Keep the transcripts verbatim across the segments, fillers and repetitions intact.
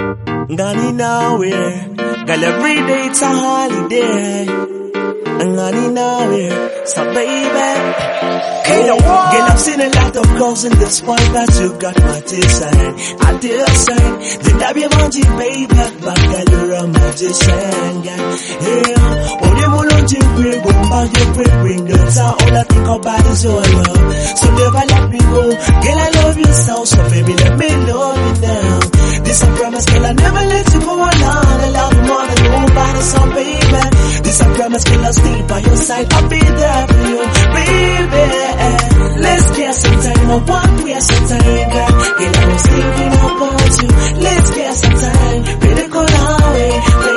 Gone nowhere. Girl, every day it's a holiday. I'm gone nowhere. So baby, hey, girl, I've seen a lot of girls in this point, but you got my design. I dare say that I be mountain, baby, but girl, you're a magician, girl. Yeah, all you want to bring, go back, you bring, bring the time. All I think about is your love. So never let me go. Girl, I love you so, so baby, let me love you now. This I promise, girl, I never let you go alone. I love you more than nobody, so baby. This I promise, girl, I'll stay by your side. I'll be there for you, baby. Let's get some time, I want we have some time, girl. Girl, I was thinking about you. Let's get some time, really go away,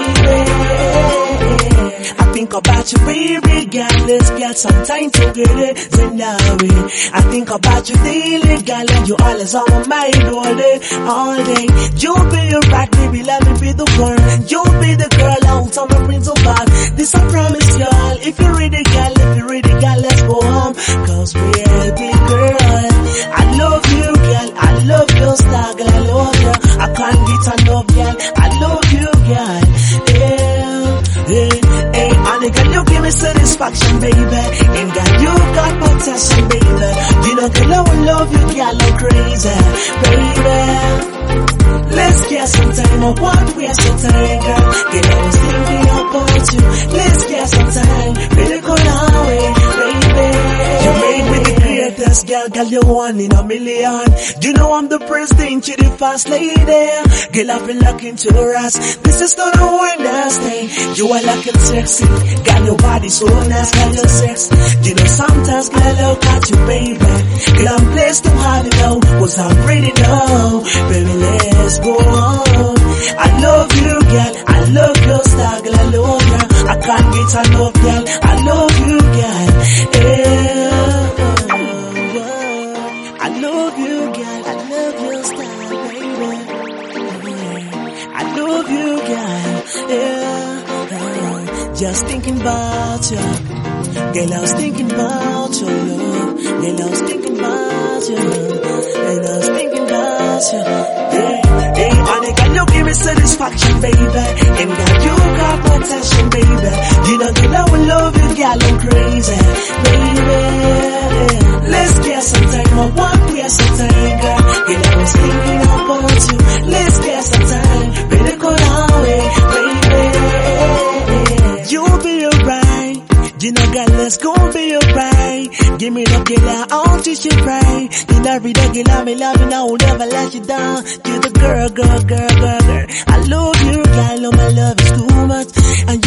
baby. I think about you, baby, girl. Let's get some time together, tonight. I think about you daily, girl, and you always on my mind all day, all day. You be your right, baby, let me be the one. You be the girl out on my brains of bad. This I promise, y'all. If you're ready, girl, if you're ready, girl, let's go home. Cause we're happy, girl. I love you, girl. I love your style, girl. I love you. I can't get enough, girl. I love you, girl. Yeah, yeah, hey, honey, girl, you give me satisfaction, baby. And girl, you got potential, baby. You know, girl, I will love you, girl, I'm crazy, baby. Let's get some time, I want we have some time, girl. Girl, I was thinking about you. Let's get some time, really go away, baby. You made me the greatest, girl, girl, you're one in a million. You know I'm the president, you're the fast lady. Girl, I've been looking to your ass. This is not a Wednesday. You are looking sexy. Girl, your body so nice, girl, you're sexy. You know sometimes, girl, I look at you, baby. Girl, I'm blessed to have you now, cause I'm ready now. Baby, let's go on. I love you, girl. I love your style, girl. I love you. I can't get enough, girl. I love you, girl. Yeah. I love you, girl. I love your style, baby. I love you, girl. Yeah. Just thinking about you. Girl, I was thinking about you, love. Girl, I was thinking about you. Girl, I was thinking about you. Yeah. Hey, honey, girl, you give me satisfaction, baby. And girl, you got potential, baby. You know, girl, I will love you, girl, I'm crazy, baby. Let's get some time, I want we have some time, girl. Girl, I was thinking about you. Let's get some time, really go away, baby. You'll be alright. You know, girl, let's go be alright. Give me the girl, I'll teach you right. You know, every day, girl, I'm in love, and I will never let you down. You're the girl, girl, girl, girl, girl. I love you, girl, oh, my love is too much. And